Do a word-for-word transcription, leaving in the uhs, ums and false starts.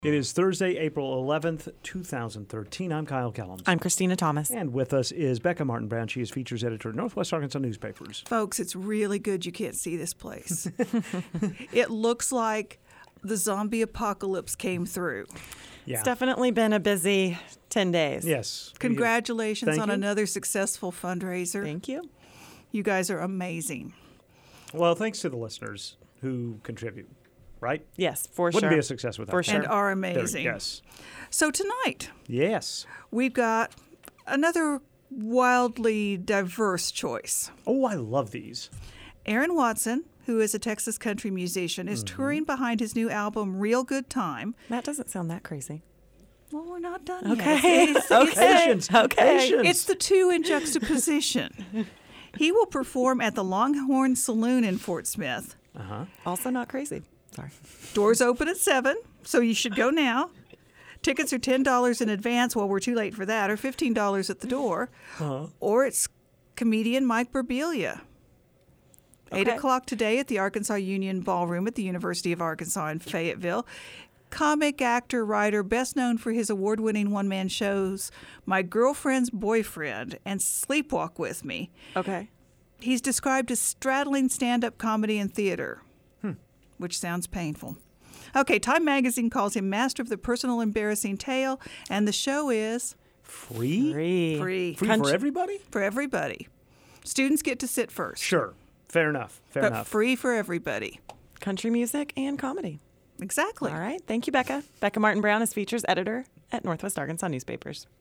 It is Thursday, April eleventh, two thousand thirteen. I'm Kyle Kellums. I'm Christina Thomas. And with us is Becca Martin Brown. She is features editor at Northwest Arkansas Newspapers. Folks, it's really good you can't see this place. It looks like the zombie apocalypse came through. Yeah. It's definitely been a busy ten days. Yes. Congratulations Thank on you. another successful fundraiser. Thank you. You guys are amazing. Well, thanks to the listeners who contribute, right? Yes, for Wouldn't sure. be a success without For them. sure. And are There- amazing. Yes. So tonight, Yes. we've got another wildly diverse choice. Oh, I love these. Aaron Watson, who is a Texas country musician, is Mm-hmm. touring behind his new album, Real Good Time. That doesn't sound that crazy. Well, we're not done Okay. yet. It's, it's, Patience. Okay. Patience. it's the two in juxtaposition. He will perform at the Longhorn Saloon in Fort Smith. Uh-huh. Also not crazy. Sorry. Doors open at seven, so you should go now. Tickets are ten dollars in advance. Well, we're too late for that, or fifteen dollars at the door. Uh-huh. Or it's comedian Mike Birbilia. eight Okay. o'clock today at the Arkansas Union Ballroom at the University of Arkansas in Fayetteville. Comic, actor, writer, best known for his award-winning one-man shows My Girlfriend's Boyfriend and Sleepwalk With Me. Okay. He's described as straddling stand-up comedy and theater, which sounds painful. Okay, Time Magazine calls him master of the personal embarrassing tale, and the show is Free? Free. free Free Country- for everybody? for everybody. Students get to sit first, Sure. Fair enough. Fair but enough. free for everybody. Country music and comedy. Exactly. All right. Thank you, Becca. Becca Martin Brown is features editor at Northwest Arkansas Newspapers.